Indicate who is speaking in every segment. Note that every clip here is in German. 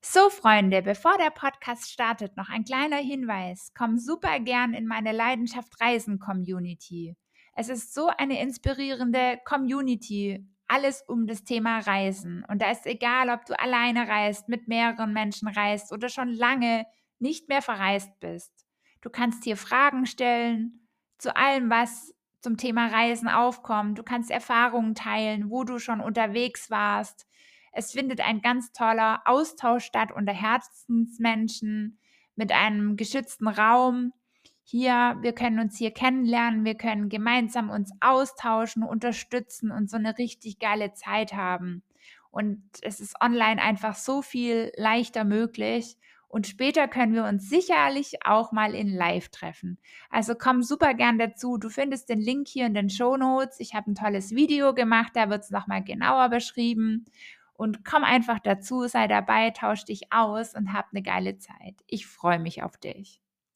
Speaker 1: So, Freunde, bevor der Podcast startet, noch ein kleiner Hinweis. Komm super gern in meine Leidenschaft Reisen Community. Es ist so eine inspirierende Community. Alles um das Thema Reisen. Und da ist egal, ob du alleine reist, mit mehreren Menschen reist oder schon lange nicht mehr verreist bist. Du kannst hier Fragen stellen zu allem, was zum Thema Reisen aufkommt. Du kannst Erfahrungen teilen, wo du schon unterwegs warst. Es findet ein ganz toller Austausch statt unter Herzensmenschen mit einem geschützten Raum. Wir können uns hier kennenlernen, wir können gemeinsam uns austauschen, unterstützen und so eine richtig geile Zeit haben. Und es ist online einfach so viel leichter möglich. Und später können wir uns sicherlich auch mal in Live treffen. Also komm super gern dazu. Du findest den Link hier in den Shownotes. Ich habe ein tolles Video gemacht, da wird es nochmal genauer beschrieben. Und komm einfach dazu, sei dabei, tausch dich aus und hab eine geile Zeit. Ich freue mich auf dich.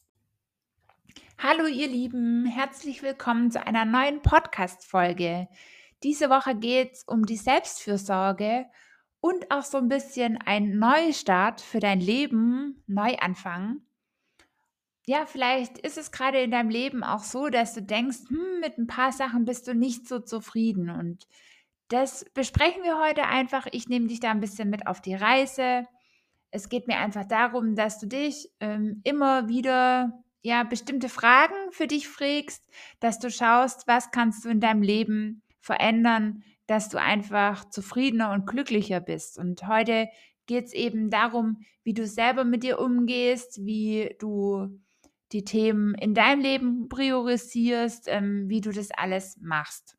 Speaker 1: Hallo ihr Lieben, herzlich willkommen zu einer neuen Podcast-Folge. Diese Woche geht es um die Selbstfürsorge und auch so ein bisschen ein Neustart für dein Leben, Neuanfang. Ja, vielleicht ist es gerade in deinem Leben auch so, dass du denkst, mit ein paar Sachen bist du nicht so zufrieden. Und das besprechen wir heute einfach. Ich nehme dich da ein bisschen mit auf die Reise. Es geht mir einfach darum, dass du dich immer wieder ja bestimmte Fragen für dich fragst, dass du schaust, was kannst du in deinem Leben verändern, dass du einfach zufriedener und glücklicher bist. Und heute geht es eben darum, wie du selber mit dir umgehst, wie du die Themen in deinem Leben priorisierst, wie du das alles machst.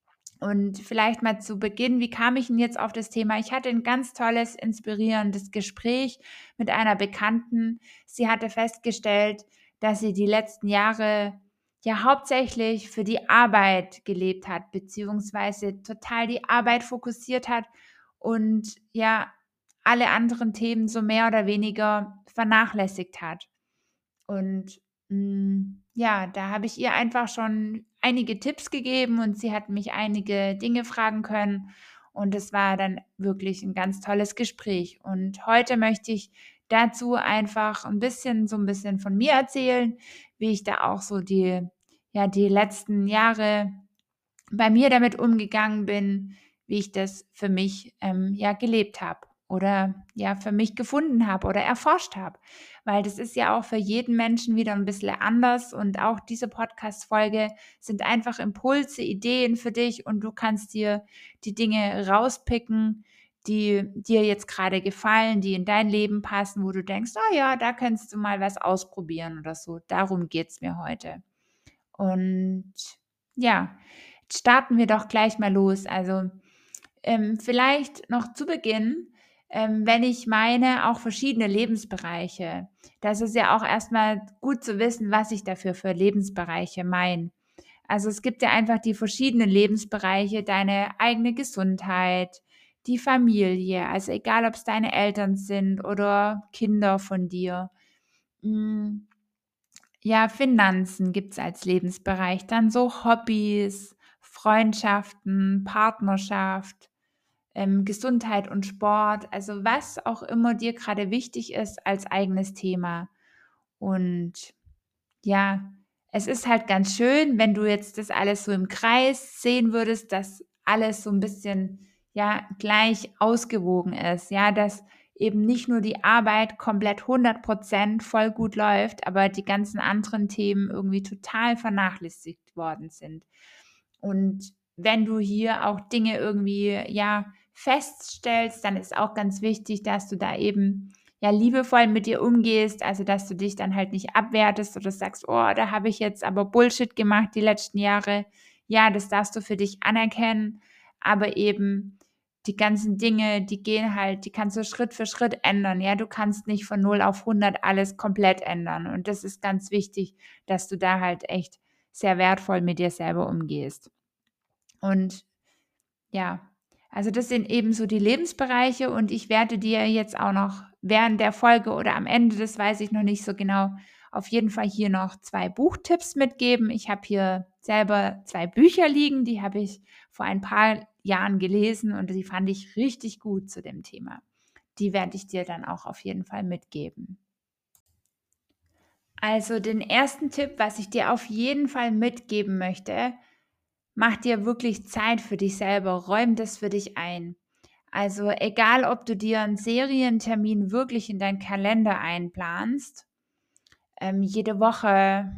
Speaker 1: Und vielleicht mal zu Beginn, wie kam ich denn jetzt auf das Thema? Ich hatte ein ganz tolles, inspirierendes Gespräch mit einer Bekannten. Sie hatte festgestellt, dass sie die letzten Jahre ja hauptsächlich für die Arbeit gelebt hat, beziehungsweise total die Arbeit fokussiert hat und ja alle anderen Themen so mehr oder weniger vernachlässigt hat. Und ja, da habe ich ihr einfach schon einige Tipps gegeben und sie hat mich einige Dinge fragen können. Und es war dann wirklich ein ganz tolles Gespräch. Und heute möchte ich dazu einfach so ein bisschen von mir erzählen, wie ich da auch so die letzten Jahre bei mir damit umgegangen bin, wie ich das für mich ja gelebt habe oder ja für mich gefunden habe oder erforscht habe. Weil das ist ja auch für jeden Menschen wieder ein bisschen anders und auch diese Podcast-Folge sind einfach Impulse, Ideen für dich und du kannst dir die Dinge rauspicken, die dir jetzt gerade gefallen, die in dein Leben passen, wo du denkst, oh ja, da kannst du mal was ausprobieren oder so. Darum geht es mir heute. Und ja, starten wir doch gleich mal los. Also vielleicht noch zu Beginn, wenn ich meine, auch verschiedene Lebensbereiche. Das ist ja auch erstmal gut zu wissen, was ich dafür für Lebensbereiche meine. Also es gibt ja einfach die verschiedenen Lebensbereiche, deine eigene Gesundheit, die Familie, also egal ob es deine Eltern sind oder Kinder von dir. Mm, ja, Finanzen gibt's als Lebensbereich, dann so Hobbys, Freundschaften, Partnerschaft, Gesundheit und Sport, also was auch immer dir gerade wichtig ist als eigenes Thema. Und ja, es ist halt ganz schön, wenn du jetzt das alles so im Kreis sehen würdest, dass alles so ein bisschen, ja, gleich ausgewogen ist, ja, dass eben nicht nur die Arbeit komplett 100% voll gut läuft, aber die ganzen anderen Themen irgendwie total vernachlässigt worden sind. Und wenn du hier auch Dinge irgendwie, ja, feststellst, dann ist auch ganz wichtig, dass du da eben ja liebevoll mit dir umgehst, also dass du dich dann halt nicht abwertest oder sagst, oh, da habe ich jetzt aber Bullshit gemacht die letzten Jahre. Ja, das darfst du für dich anerkennen, aber eben die ganzen Dinge, die gehen halt, die kannst du Schritt für Schritt ändern. Ja, du kannst nicht von 0 auf 100 alles komplett ändern. Und das ist ganz wichtig, dass du da halt echt sehr wertvoll mit dir selber umgehst. Und ja, also das sind eben so die Lebensbereiche und ich werde dir jetzt auch noch während der Folge oder am Ende, das weiß ich noch nicht so genau, auf jeden Fall hier noch 2 Buchtipps mitgeben. Ich habe hier selber 2 Bücher liegen, die habe ich vor ein paar Jahren gelesen und die fand ich richtig gut zu dem Thema. die werde ich dir dann auch auf jeden Fall mitgeben. Also den ersten Tipp, was ich dir auf jeden Fall mitgeben möchte: Mach dir wirklich Zeit für dich selber, räum das für dich ein. Also egal, ob du dir einen Serientermin wirklich in deinen Kalender einplanst, jede Woche,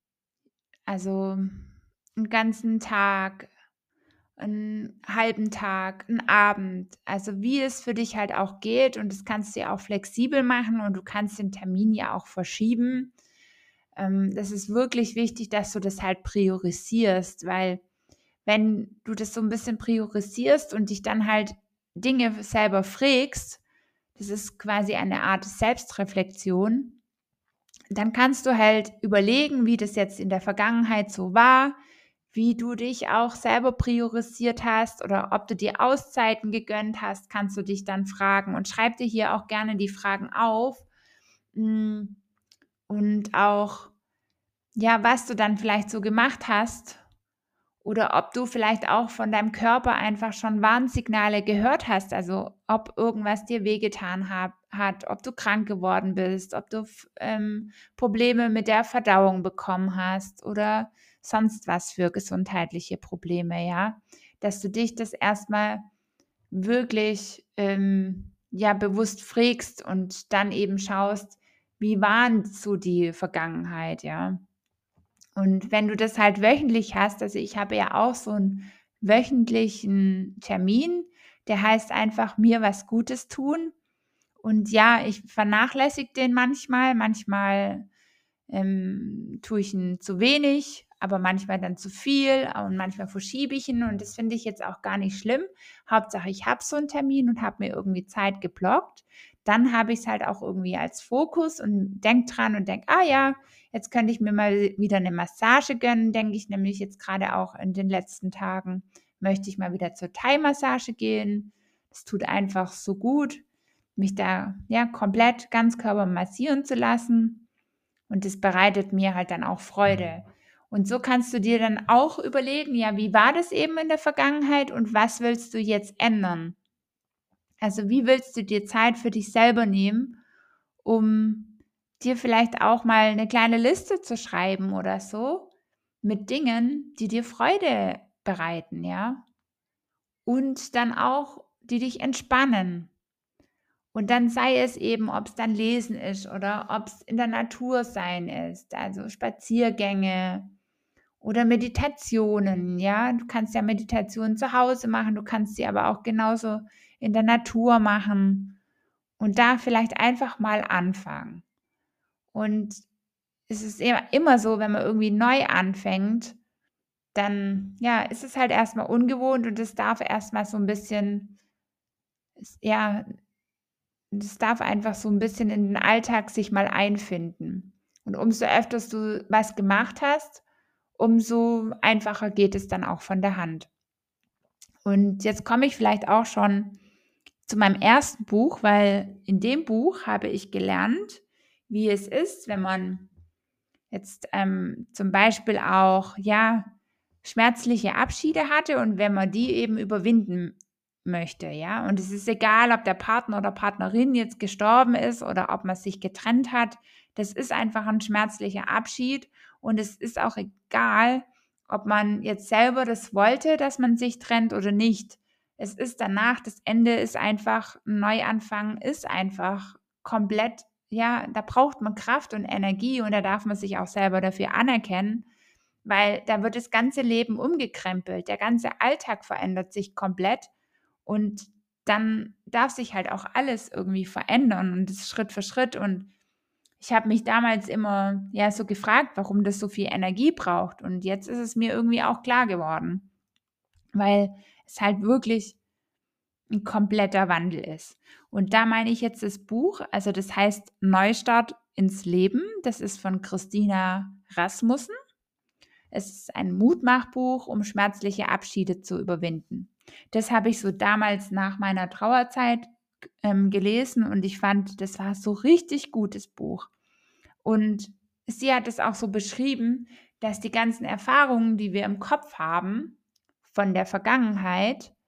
Speaker 1: also einen ganzen Tag, einen halben Tag, einen Abend, also wie es für dich halt auch geht, und das kannst du ja auch flexibel machen und du kannst den Termin ja auch verschieben. Das ist wirklich wichtig, dass du das halt priorisierst, weil wenn du das so ein bisschen priorisierst und dich dann halt Dinge selber fragst, das ist quasi eine Art Selbstreflexion, dann kannst du halt überlegen, wie das jetzt in der Vergangenheit so war, wie du dich auch selber priorisiert hast oder ob du dir Auszeiten gegönnt hast, kannst du dich dann fragen, und schreib dir hier auch gerne die Fragen auf. mm, Und auch, ja, was du dann vielleicht so gemacht hast, oder ob du vielleicht auch von deinem Körper einfach schon Warnsignale gehört hast, also ob irgendwas dir wehgetan hat, ob du krank geworden bist, ob du Probleme mit der Verdauung bekommen hast oder sonst was für gesundheitliche Probleme, ja. Dass du dich das erstmal wirklich ja, bewusst fragst und dann eben schaust, wie waren so die Vergangenheit, ja. Und wenn du das halt wöchentlich hast, also ich habe ja auch so einen wöchentlichen Termin, der heißt einfach mir was Gutes tun. Und ja, ich vernachlässige den manchmal tue ich ihn zu wenig, aber manchmal dann zu viel und manchmal verschiebe ich ihn, und das finde ich jetzt auch gar nicht schlimm. Hauptsache, ich habe so einen Termin und habe mir irgendwie Zeit geblockt. Dann habe ich es halt auch irgendwie als Fokus und denke dran und denke, ah ja, jetzt könnte ich mir mal wieder eine Massage gönnen, denke ich nämlich jetzt gerade auch in den letzten Tagen, möchte ich mal wieder zur Thai-Massage gehen. Es tut einfach so gut, mich da ja komplett Ganzkörper massieren zu lassen. Und das bereitet mir halt dann auch Freude. Und so kannst du dir dann auch überlegen, ja, wie war das eben in der Vergangenheit und was willst du jetzt ändern? Also wie willst du dir Zeit für dich selber nehmen, um dir vielleicht auch mal eine kleine Liste zu schreiben oder so mit Dingen, die dir Freude bereiten, ja? Und dann auch, die dich entspannen. Und dann sei es eben, ob es dann Lesen ist oder ob es in der Natur sein ist, also Spaziergänge oder Meditationen, ja. Du kannst ja Meditationen zu Hause machen, du kannst sie aber auch genauso in der Natur machen und da vielleicht einfach mal anfangen. Und es ist immer so, wenn man irgendwie neu anfängt, dann, ja, ist es halt erstmal ungewohnt und es darf erstmal so ein bisschen, ja, das darf einfach so ein bisschen in den Alltag sich mal einfinden. Und umso öfters du was gemacht hast, umso einfacher geht es dann auch von der Hand. Und jetzt komme ich vielleicht auch schon zu meinem ersten Buch, weil in dem Buch habe ich gelernt, wie es ist, wenn man jetzt zum Beispiel auch, ja, schmerzliche Abschiede hatte und wenn man die eben überwinden möchte, ja. Und es ist egal, ob der Partner oder Partnerin jetzt gestorben ist oder ob man sich getrennt hat. Das ist einfach ein schmerzlicher Abschied, und es ist auch egal, ob man jetzt selber das wollte, dass man sich trennt oder nicht. Es ist danach, das Ende ist einfach, ein Neuanfang ist einfach komplett, ja, da braucht man Kraft und Energie, und da darf man sich auch selber dafür anerkennen, weil da wird das ganze Leben umgekrempelt. Der ganze Alltag verändert sich komplett, und dann darf sich halt auch alles irgendwie verändern, und das Schritt für Schritt. Und ich habe mich damals immer ja so gefragt, warum das so viel Energie braucht. Und jetzt ist es mir irgendwie auch klar geworden, weil es halt wirklich ein kompletter Wandel ist. Und da meine ich jetzt das Buch, also das heißt Neustart ins Leben. Das ist von Christina Rasmussen. Es ist ein Mutmachbuch, um schmerzliche Abschiede zu überwinden. Das habe ich so damals nach meiner Trauerzeit gelesen, und ich fand, das war so richtig gutes Buch. Und sie hat es auch so beschrieben, dass die ganzen Erfahrungen, die wir im Kopf haben von der Vergangenheit,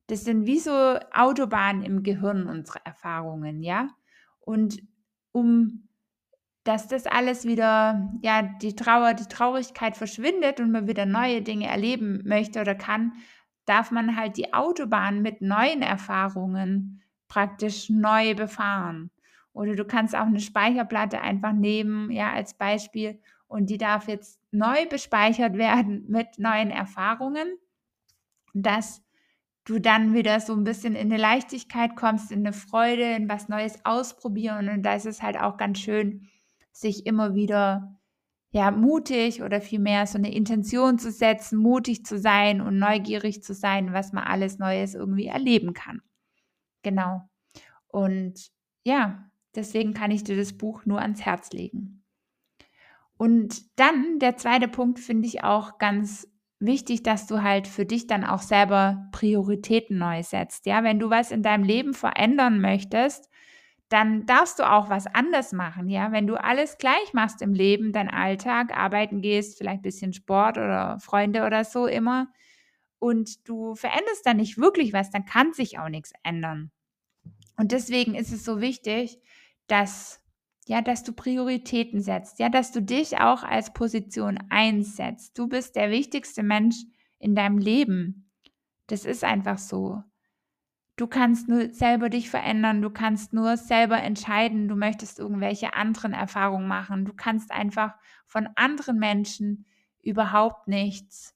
Speaker 1: Das sind wie so Autobahnen im Gehirn, unsere Erfahrungen, ja? Und dass das alles wieder, ja, die Traurigkeit verschwindet und man wieder neue Dinge erleben möchte oder kann, darf man halt die Autobahn mit neuen Erfahrungen praktisch neu befahren. Oder du kannst auch eine Speicherplatte einfach nehmen, ja, als Beispiel, und die darf jetzt neu bespeichert werden mit neuen Erfahrungen, dass du dann wieder so ein bisschen in 'ne Leichtigkeit kommst, in 'ne Freude, in was Neues ausprobieren. Und da ist es halt auch ganz schön, sich immer wieder, ja, mutig oder vielmehr so 'ne Intention zu setzen, mutig zu sein und neugierig zu sein, was man alles Neues irgendwie erleben kann. Genau. Und ja, deswegen kann ich dir das Buch nur ans Herz legen. Und dann der zweite Punkt finde ich auch ganz wichtig, dass du halt für dich dann auch selber Prioritäten neu setzt. Ja, wenn du was in deinem Leben verändern möchtest, dann darfst du auch was anders machen. Ja, wenn du alles gleich machst im Leben, dein Alltag, arbeiten gehst, vielleicht ein bisschen Sport oder Freunde oder so immer, und du veränderst dann nicht wirklich was, dann kann sich auch nichts ändern. Und deswegen ist es so wichtig, dass, ja, dass du Prioritäten setzt, ja, dass du dich auch als Position einsetzt. Du bist der wichtigste Mensch in deinem Leben. Das ist einfach so. Du kannst nur selber dich verändern, du kannst nur selber entscheiden, du möchtest irgendwelche anderen Erfahrungen machen. Du kannst einfach von anderen Menschen überhaupt nichts,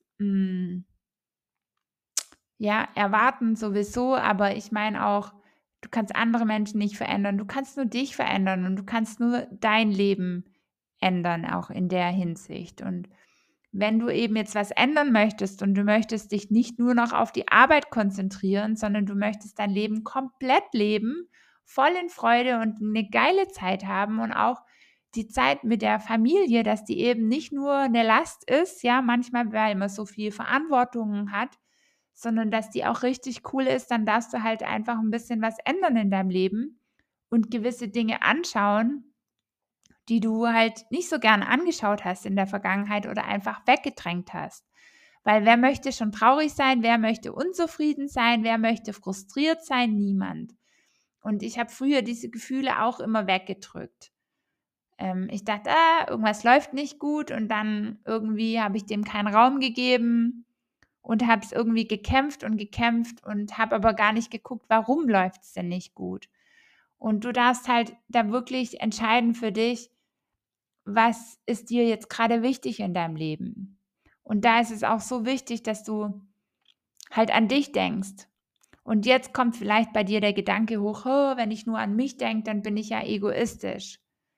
Speaker 1: ja, erwarten sowieso, aber ich meine auch, du kannst andere Menschen nicht verändern. Du kannst nur dich verändern und du kannst nur dein Leben ändern, auch in der Hinsicht. Und wenn du eben jetzt was ändern möchtest und du möchtest dich nicht nur noch auf die Arbeit konzentrieren, sondern du möchtest dein Leben komplett leben, voll in Freude und eine geile Zeit haben und auch die Zeit mit der Familie, dass die eben nicht nur eine Last ist, ja, manchmal, weil man so viel Verantwortung hat, sondern dass die auch richtig cool ist, dann darfst du halt einfach ein bisschen was ändern in deinem Leben und gewisse Dinge anschauen, die du halt nicht so gern angeschaut hast in der Vergangenheit oder einfach weggedrängt hast. Weil wer möchte schon traurig sein? Wer möchte unzufrieden sein? Wer möchte frustriert sein? Niemand. Und ich habe früher diese Gefühle auch immer weggedrückt. Ich dachte, irgendwas läuft nicht gut, und dann irgendwie habe ich dem keinen Raum gegeben und habe es irgendwie gekämpft und habe aber gar nicht geguckt, warum läuft es denn nicht gut. Und du darfst halt da wirklich entscheiden für dich, was ist dir jetzt gerade wichtig in deinem Leben. Und da ist es auch so wichtig, dass du halt an dich denkst. Und jetzt kommt vielleicht bei dir der Gedanke hoch, oh, wenn ich nur an mich denke, dann bin ich ja egoistisch.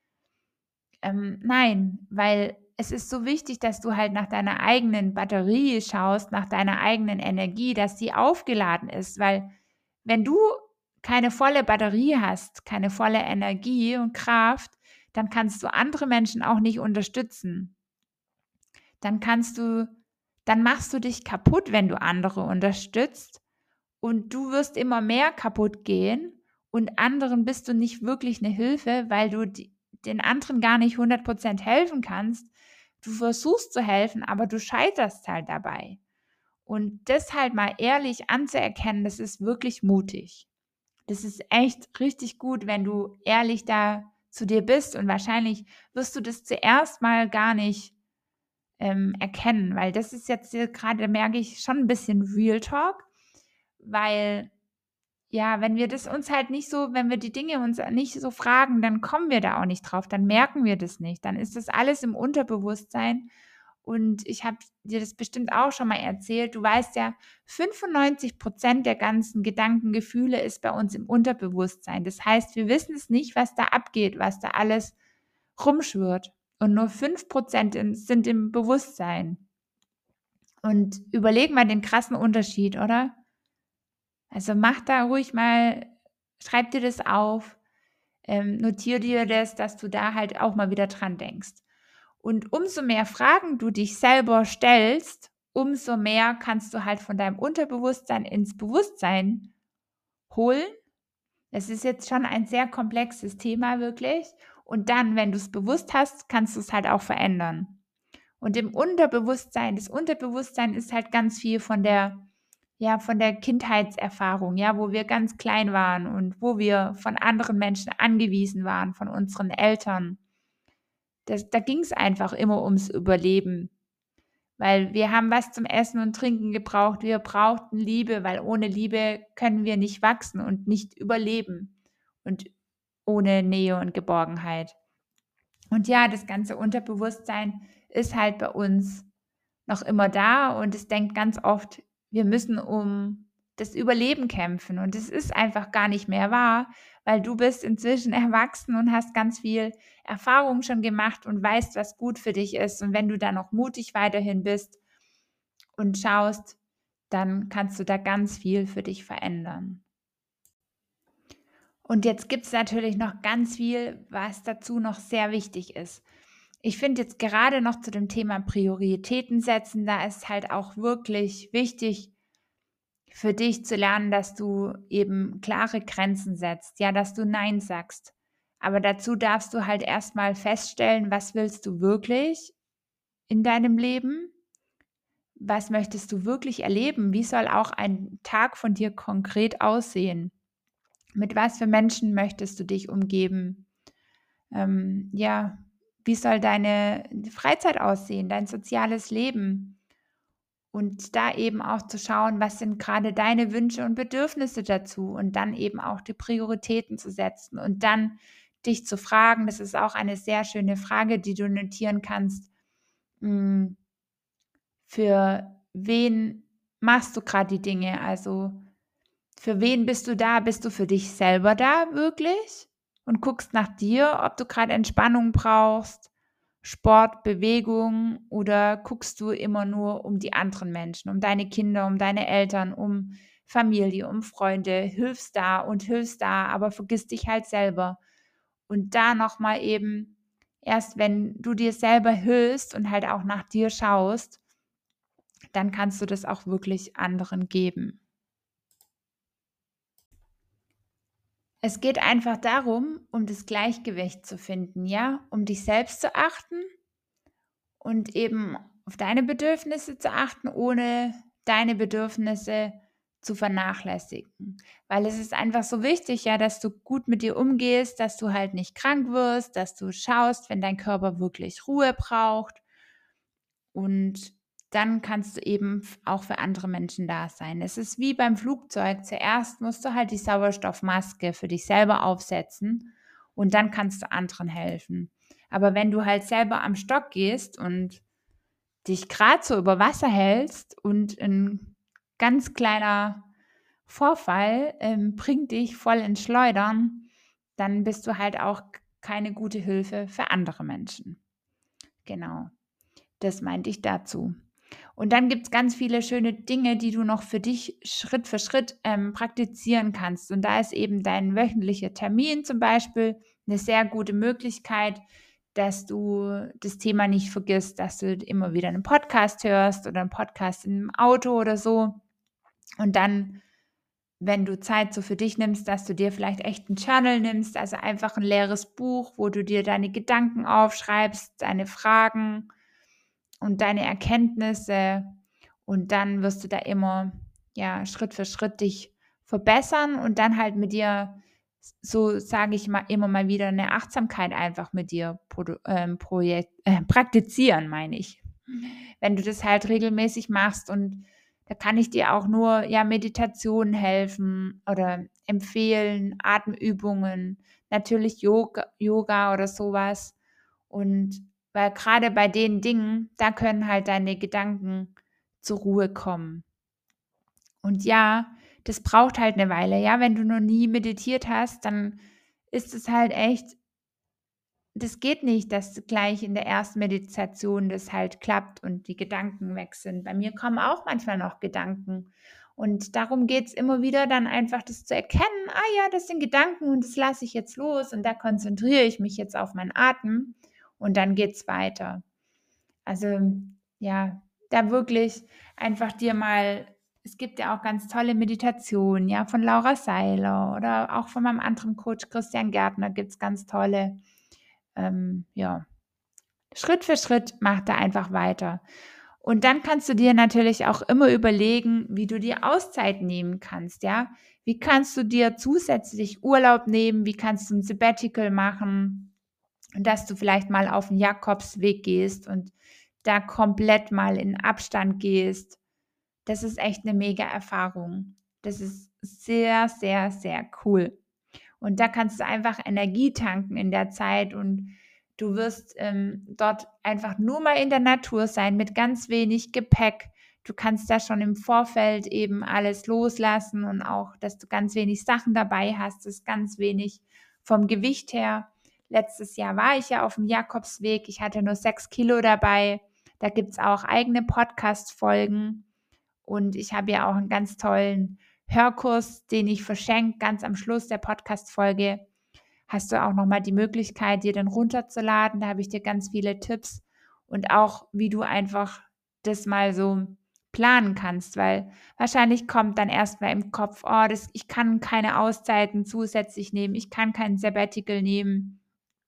Speaker 1: Nein, weil es ist so wichtig, dass du halt nach deiner eigenen Batterie schaust, nach deiner eigenen Energie, dass die aufgeladen ist, weil wenn du keine volle Batterie hast, keine volle Energie und Kraft, dann kannst du andere Menschen auch nicht unterstützen. Dann dann machst du dich kaputt, wenn du andere unterstützt, und du wirst immer mehr kaputt gehen, und anderen bist du nicht wirklich eine Hilfe, weil du den anderen gar nicht 100% helfen kannst. Du versuchst zu helfen, aber du scheiterst halt dabei. Und das halt mal ehrlich anzuerkennen, das ist wirklich mutig. Das ist echt richtig gut, wenn du ehrlich da zu dir bist, und wahrscheinlich wirst du das zuerst mal gar nicht erkennen, weil das ist jetzt hier grade, merke ich, schon ein bisschen Real Talk, weil, ja, wenn wir das uns halt nicht so, wenn wir die Dinge uns nicht so fragen, dann kommen wir da auch nicht drauf, dann merken wir das nicht. Dann ist das alles im Unterbewusstsein, und ich habe dir das bestimmt auch schon mal erzählt. Du weißt ja, 95% der ganzen Gedanken, Gefühle ist bei uns im Unterbewusstsein. Das heißt, wir wissen es nicht, was da abgeht, was da alles rumschwirrt. Und nur 5% sind im Bewusstsein. Und überleg mal den krassen Unterschied, oder? Also mach da ruhig mal, schreib dir das auf, notier dir das, dass du da halt auch mal wieder dran denkst. Und umso mehr Fragen du dich selber stellst, umso mehr kannst du halt von deinem Unterbewusstsein ins Bewusstsein holen. Es ist jetzt schon ein sehr komplexes Thema, wirklich. Und dann, wenn du es bewusst hast, kannst du es halt auch verändern. Und im Unterbewusstsein, das Unterbewusstsein ist halt ganz viel von der ja, von der Kindheitserfahrung, ja, wo wir ganz klein waren und wo wir von anderen Menschen angewiesen waren, von unseren Eltern. Da ging es einfach immer ums Überleben, weil wir haben was zum Essen und Trinken gebraucht. Wir brauchten Liebe, weil ohne Liebe können wir nicht wachsen und nicht überleben und ohne Nähe und Geborgenheit. Und ja, das ganze Unterbewusstsein ist halt bei uns noch immer da und es denkt ganz oft, wir müssen um das Überleben kämpfen und es ist einfach gar nicht mehr wahr, weil du bist inzwischen erwachsen und hast ganz viel Erfahrung schon gemacht und weißt, was gut für dich ist. Und wenn du da noch mutig weiterhin bist und schaust, dann kannst du da ganz viel für dich verändern. Und jetzt gibt es natürlich noch ganz viel, was dazu noch sehr wichtig ist. Ich finde jetzt gerade noch zu dem Thema Prioritäten setzen, da ist halt auch wirklich wichtig für dich zu lernen, dass du eben klare Grenzen setzt, ja, dass du Nein sagst. Aber dazu darfst du halt erstmal feststellen, was willst du wirklich in deinem Leben? Was möchtest du wirklich erleben? Wie soll auch ein Tag von dir konkret aussehen? Mit was für Menschen möchtest du dich umgeben? Ja, wie soll deine Freizeit aussehen, dein soziales Leben? Und da eben auch zu schauen, was sind gerade deine Wünsche und Bedürfnisse dazu und dann eben auch die Prioritäten zu setzen und dann dich zu fragen, das ist auch eine sehr schöne Frage, die du notieren kannst, hm, für wen machst du gerade die Dinge? Also für wen bist du da? Bist du für dich selber da wirklich? Und guckst nach dir, ob du gerade Entspannung brauchst, Sport, Bewegung oder guckst du immer nur um die anderen Menschen, um deine Kinder, um deine Eltern, um Familie, um Freunde, hilfst da, aber vergiss dich halt selber. Und da nochmal eben, erst wenn du dir selber hilfst und halt auch nach dir schaust, dann kannst du das auch wirklich anderen geben. Es geht einfach darum, um das Gleichgewicht zu finden, ja, um dich selbst zu achten und eben auf deine Bedürfnisse zu achten, ohne deine Bedürfnisse zu vernachlässigen. Weil es ist einfach so wichtig, ja, dass du gut mit dir umgehst, dass du halt nicht krank wirst, dass du schaust, wenn dein Körper wirklich Ruhe braucht und dann kannst du eben auch für andere Menschen da sein. Es ist wie beim Flugzeug. Zuerst musst du halt die Sauerstoffmaske für dich selber aufsetzen und dann kannst du anderen helfen. Aber wenn du halt selber am Stock gehst und dich gerade so über Wasser hältst und ein ganz kleiner Vorfall bringt dich voll ins Schleudern, dann bist du halt auch keine gute Hilfe für andere Menschen. Genau, das meinte ich dazu. Und dann gibt es ganz viele schöne Dinge, die du noch für dich Schritt für Schritt praktizieren kannst. Und da ist eben dein wöchentlicher Termin zum Beispiel eine sehr gute Möglichkeit, dass du das Thema nicht vergisst, dass du immer wieder einen Podcast hörst oder einen Podcast im Auto oder so. Und dann, wenn du Zeit so für dich nimmst, dass du dir vielleicht echt ein Journal nimmst, also einfach ein leeres Buch, wo du dir deine Gedanken aufschreibst, deine Fragen und deine Erkenntnisse. Und dann wirst du da immer, ja, Schritt für Schritt dich verbessern und dann halt mit dir, so sage ich mal, immer mal wieder eine Achtsamkeit einfach mit dir praktizieren, meine ich. Wenn du das halt regelmäßig machst und da kann ich dir auch nur, ja, Meditationen helfen oder empfehlen, Atemübungen, natürlich Yoga oder sowas. Und weil gerade bei den Dingen, da können halt deine Gedanken zur Ruhe kommen. Und ja, das braucht halt eine Weile, ja? Wenn du noch nie meditiert hast, dann ist es halt echt, das geht nicht, dass gleich in der ersten Meditation das halt klappt und die Gedanken weg sind. Bei mir kommen auch manchmal noch Gedanken. Und darum geht es immer wieder dann einfach, das zu erkennen, ah ja, das sind Gedanken und das lasse ich jetzt los und da konzentriere ich mich jetzt auf meinen Atem und dann geht es weiter. Also ja, da wirklich einfach dir mal, es gibt ja auch ganz tolle Meditationen, ja, von Laura Seiler oder auch von meinem anderen Coach Christian Gärtner gibt es ganz tolle, ja, Schritt für Schritt macht er einfach weiter. Und dann kannst du dir natürlich auch immer überlegen, wie du dir Auszeit nehmen kannst, ja? Wie kannst du dir zusätzlich Urlaub nehmen? Wie kannst du ein Sabbatical machen? Und dass du vielleicht mal auf den Jakobsweg gehst und da komplett mal in Abstand gehst. Das ist echt eine mega Erfahrung. Das ist sehr, sehr, sehr cool. Und da kannst du einfach Energie tanken in der Zeit und du wirst dort einfach nur mal in der Natur sein mit ganz wenig Gepäck. Du kannst da schon im Vorfeld eben alles loslassen und auch, dass du ganz wenig Sachen dabei hast, das ist ganz wenig vom Gewicht her. Letztes Jahr war ich ja auf dem Jakobsweg. Ich hatte nur 6 Kilo dabei. Da gibt es auch eigene Podcast-Folgen. Und ich habe ja auch einen ganz tollen Hörkurs, den ich verschenke, ganz am Schluss der Podcast-Folge. Hast du auch nochmal die Möglichkeit, dir den runterzuladen. Da habe ich dir ganz viele Tipps und auch, wie du einfach das mal so planen kannst, weil wahrscheinlich kommt dann erstmal im Kopf, oh, ich kann keine Auszeiten zusätzlich nehmen, ich kann kein Sabbatical nehmen.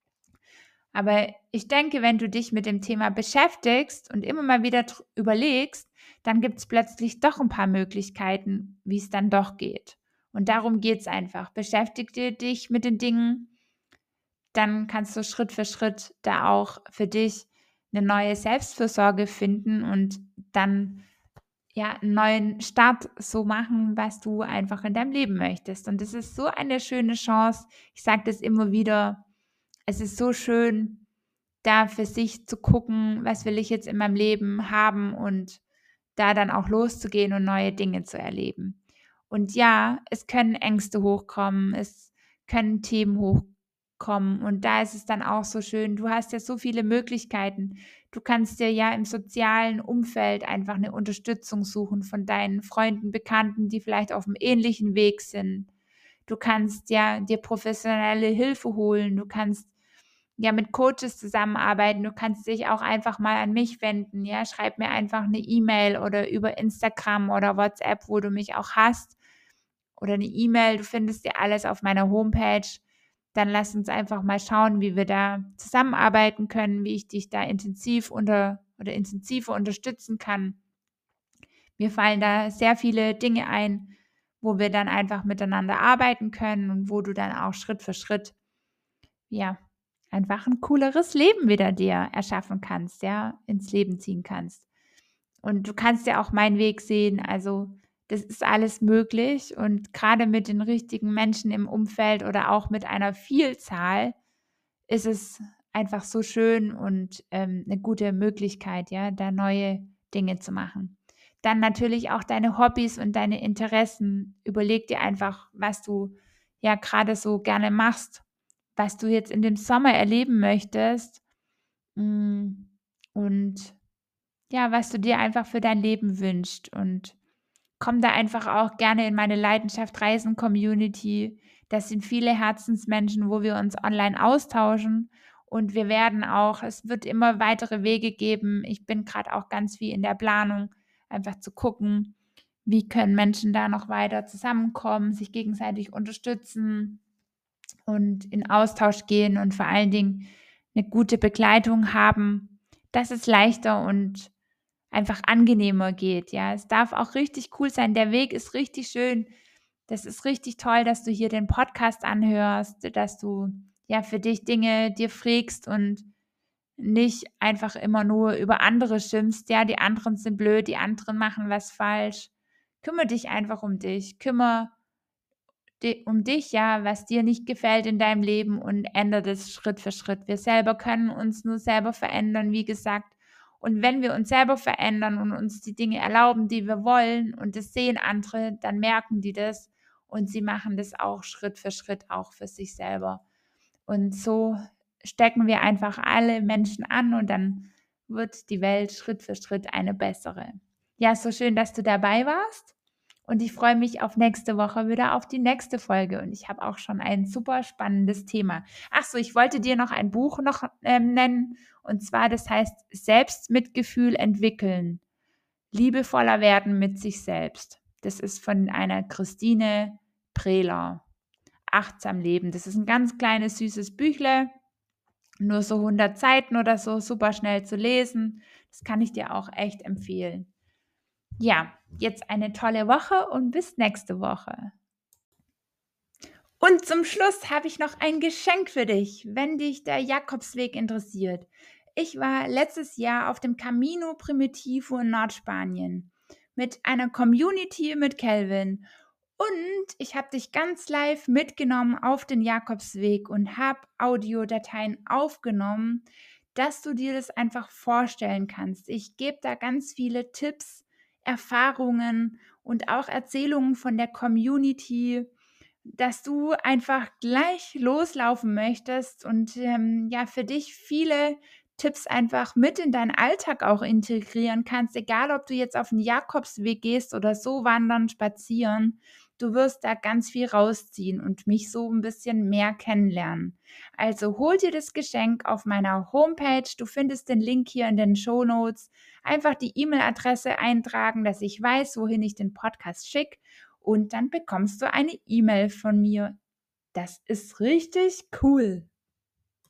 Speaker 1: Aber ich denke, wenn du dich mit dem Thema beschäftigst und immer mal wieder überlegst, dann gibt es plötzlich doch ein paar Möglichkeiten, wie es dann doch geht. Und darum geht es einfach. Beschäftige dich mit den Dingen, dann kannst du Schritt für Schritt da auch für dich eine neue Selbstfürsorge finden und dann ja einen neuen Start so machen, was du einfach in deinem Leben möchtest. Und das ist so eine schöne Chance. Ich sage das immer wieder. Es ist so schön, da für sich zu gucken, was will ich jetzt in meinem Leben haben und da dann auch loszugehen und neue Dinge zu erleben. Und ja, es können Ängste hochkommen, es können Themen hochkommen und da ist es dann auch so schön, du hast ja so viele Möglichkeiten. Du kannst dir ja im sozialen Umfeld einfach eine Unterstützung suchen von deinen Freunden, Bekannten, die vielleicht auf einem ähnlichen Weg sind. Du kannst ja dir professionelle Hilfe holen, du kannst ja mit Coaches zusammenarbeiten. Du kannst dich auch einfach mal an mich wenden, ja, schreib mir einfach eine E-Mail oder über Instagram oder WhatsApp, wo du mich auch hast, oder eine E-Mail. Du findest ja alles auf meiner Homepage. Dann lass uns einfach mal schauen, wie wir da zusammenarbeiten können, wie ich dich da intensiver unterstützen kann. Mir fallen da sehr viele Dinge ein, wo wir dann einfach miteinander arbeiten können und wo du dann auch Schritt für Schritt, ja, einfach ein cooleres Leben wieder dir erschaffen kannst, ja, ins Leben ziehen kannst. Und du kannst ja auch meinen Weg sehen, also, das ist alles möglich und gerade mit den richtigen Menschen im Umfeld oder auch mit einer Vielzahl ist es einfach so schön und, 'ne gute Möglichkeit, ja, da neue Dinge zu machen. Dann natürlich auch deine Hobbys und deine Interessen. Überleg dir einfach, was du ja gerade so gerne machst, was du jetzt in dem Sommer erleben möchtest, hm, und ja, was du dir einfach für dein Leben wünschst und komm da einfach auch gerne in meine Leidenschaft Reisen Community. Das sind viele Herzensmenschen, wo wir uns online austauschen und wir werden auch es wird immer weitere Wege geben. Ich bin gerade auch ganz viel in der Planung, einfach zu gucken, wie können Menschen da noch weiter zusammenkommen, sich gegenseitig unterstützen und in Austausch gehen und vor allen Dingen eine gute Begleitung haben, dass es leichter und einfach angenehmer geht, ja. Es darf auch richtig cool sein. Der Weg ist richtig schön. Das ist richtig toll, dass du hier den Podcast anhörst, dass du ja für dich Dinge dir frägst und nicht einfach immer nur über andere schimpfst. Ja, die anderen sind blöd, die anderen machen was falsch. Kümmere dich einfach um dich. Kümmere um dich, ja, was dir nicht gefällt in deinem Leben und ändere das Schritt für Schritt. Wir selber können uns nur selber verändern, wie gesagt. Und wenn wir uns selber verändern und uns die Dinge erlauben, die wir wollen, und das sehen andere, dann merken die das und sie machen das auch Schritt für Schritt auch für sich selber. Und so stecken wir einfach alle Menschen an und dann wird die Welt Schritt für Schritt eine bessere. Ja, so schön, dass du dabei warst. Und ich freue mich auf nächste Woche wieder auf die nächste Folge. Und ich habe auch schon ein super spannendes Thema. Ach so, ich wollte dir noch ein Buch noch nennen. Und zwar, das heißt Selbstmitgefühl entwickeln. Liebevoller werden mit sich selbst. Das ist von einer Christine Prehler. Achtsam leben. Das ist ein ganz kleines, süßes Büchle. Nur so 100 Seiten oder so, super schnell zu lesen. Das kann ich dir auch echt empfehlen. Ja, jetzt eine tolle Woche und bis nächste Woche. Und zum Schluss habe ich noch ein Geschenk für dich, wenn dich der Jakobsweg interessiert. Ich war letztes Jahr auf dem Camino Primitivo in Nordspanien mit einer Community mit Kelvin. Und ich habe dich ganz live mitgenommen auf den Jakobsweg und habe Audiodateien aufgenommen, dass du dir das einfach vorstellen kannst. Ich gebe da ganz viele Tipps, Erfahrungen und auch Erzählungen von der Community, dass du einfach gleich loslaufen möchtest und ja, für dich viele Tipps einfach mit in deinen Alltag auch integrieren kannst, egal ob du jetzt auf den Jakobsweg gehst oder so wandern, spazieren. Du wirst da ganz viel rausziehen und mich so ein bisschen mehr kennenlernen. Also hol dir das Geschenk auf meiner Homepage. Du findest den Link hier in den Shownotes. Einfach die E-Mail-Adresse eintragen, dass ich weiß, wohin ich den Podcast schicke. Und dann bekommst du eine E-Mail von mir. Das ist richtig cool.